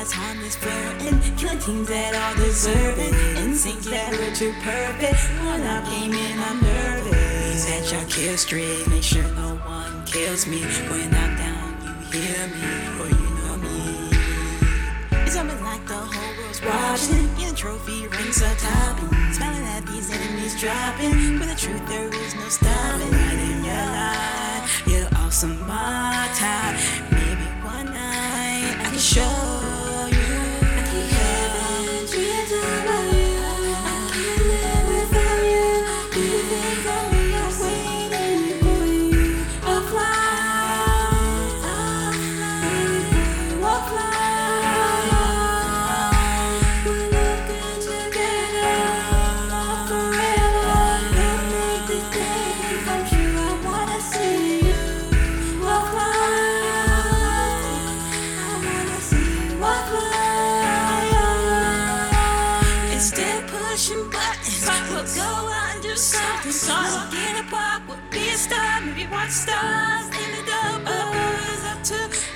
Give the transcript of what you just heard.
that timeless flirting, killing things that all deserving, and things that were too perfect. When I came in, I'm nervous that y'all kill straight. Make sure no one kills me when I'm down. You hear me, or you know me. It's almost like the whole world's watching. Getting trophy rings are topping, smiling at these enemies dropping. For the truth, there is no stopping. Right in your life, you're awesome, my time. Maybe one night I can show you. I can have dreams about you. I can't live without you. Do you think I'm just waiting for you? I'll fly, I'll fly. We're looking together forever. We'll make this day come true. I wanna see you. I'll fly. I wanna see you. I'll fly. Instead of pushing buttons, we'll go out and do something. Walk in a park, we'll be a star. Maybe watch stars in the dark. Up to